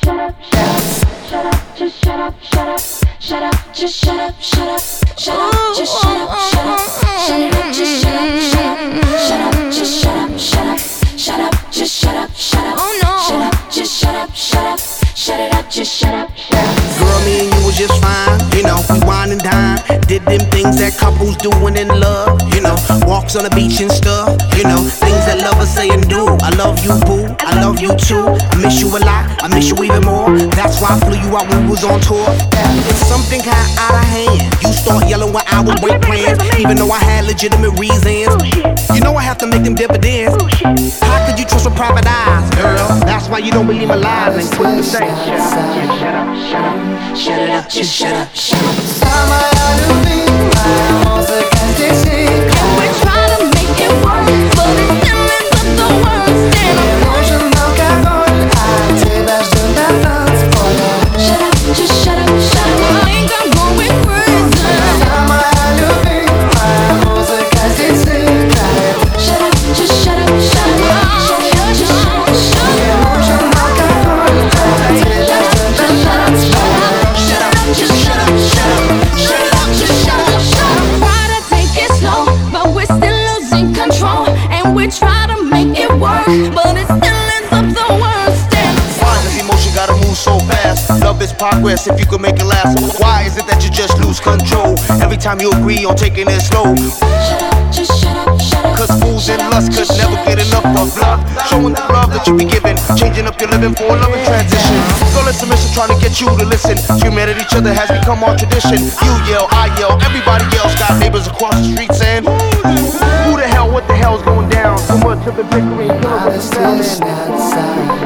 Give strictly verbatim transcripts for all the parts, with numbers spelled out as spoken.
shut up, shut up, shut up, just shut up, shut up, shut up, just shut up, shut up, shut up, just shut up, shut up, shut it up, just shut up, shut up, shut up, just shut up, shut up, shut up, just shut up, shut up, shut up, just shut up, shut up, shut it up, just shut up, shut up. Girl, me and you was just fine, you know. We wine and dine, did them things that couples doing in love, you know. Walks on the beach and stuff, you know. Things that lovers say and do. I love you, boo, I love you too. I miss you a lot, I miss you even more. That's why I flew you out when we was on tour. It's something got out of hand. You start yelling when I would break plans, even though I had legitimate reasons. You know I have to make them dividends. How could you trust with private eyes, girl? That's why you don't believe my lies and quit the say. Shut up, shut up, shut up, shut it up, just shut up, shut up. Самая любимая музыка здесь играет. And we try to make it work, but it still ends up the worst. And Мне нужен алкоголь, а тебя ждут на танцполе. shut up, just shut up, shut up. I think I'm going crazy. Самая любимая музыка здесь играет. Shut up, just shut up, shut up. Shut it up, just shut up, shut Мне up. нужен алкоголь, а тебя ждут на танцполе. Shut up, just shut up, shut up. Shut it up, just shut up, shut up. Try to take it slow, but we're still losing control. And we try to make it work, but it still ends up the worst. And Why does emotion gotta move so fast? Love is progress if you can make it last. Why is it that you just lose control every time you agree on taking it slow? shut up, just shut up, shut up. Cause fools and lust could never get enough of love. Showing the love that you be giving, changing up your living for a loving transition. Girl in submission trying to get you to listen. Screaming at each other has become our tradition. You yell, I yell, everybody yells. Got neighbors across the street saying, who the hell, what the hell's going down? Too much of the bickering, killing Надо what's selling. стесняться.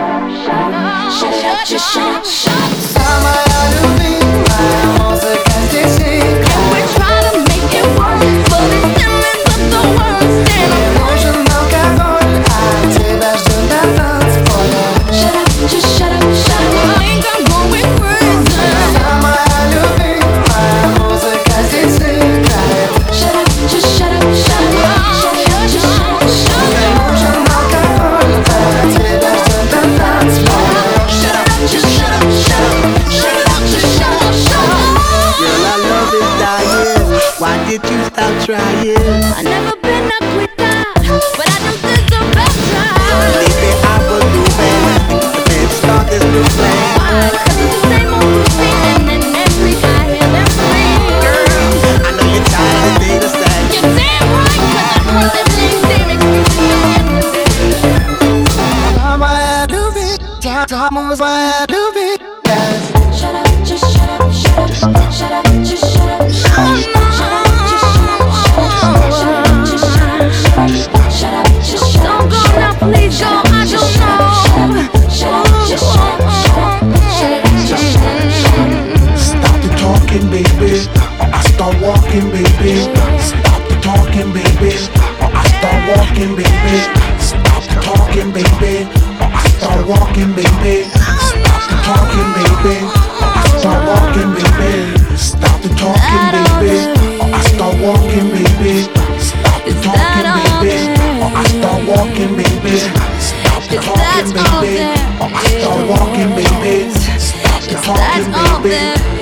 Shut it up, just shut up, shut up. Самая любимая музыка здесь играет. And we try to make it work, but it still ends up the worst. And Мне нужен алкоголь, а тебя ждут на танцполе. shut up, just shut up, shut up. I think I'm going crazy. Самая любимая музыка здесь играет. Shut up, just shut up, shut up. Shut it up, just shut up, shut Мне up. нужен алкоголь, а тебя ждут на танцполе. Shut up, just shut up, shut up. Shut it up, just shut up, shut up. Girl, our love is dying. Why did you stop trying? I never been a quitter, but I know there's a better. Lately I was moving, but then start this new plan. Why? 'Cause it's the same old routine, and every guy here them free. I know you're tired of data stacks. You're damn right, 'cause I'm one that things damn excuses. Самая любимая, самая любимая. Shut up, just shut up, shut up. Shut up, just shut up, shut up. Shut up, just shut up, shut up. Shut up, just shut up, shut up. Shut up, just shut up. Don't go now, please go. I don't know. Shut up, just shut up, shut up. Shut up, just shut up, shut up. Stop the talking, baby, or I start walking, baby. Stop the talking, baby, or I start walking, baby. Stop the talking, baby, or I start walking, baby. Stop the talking, baby, or I start walking, baby. Stop the talking, baby, or I start walking, baby. Stop the talking, baby, or I start walking, baby. Stop the talking, baby, or I start walking, baby. Stop the talking, baby.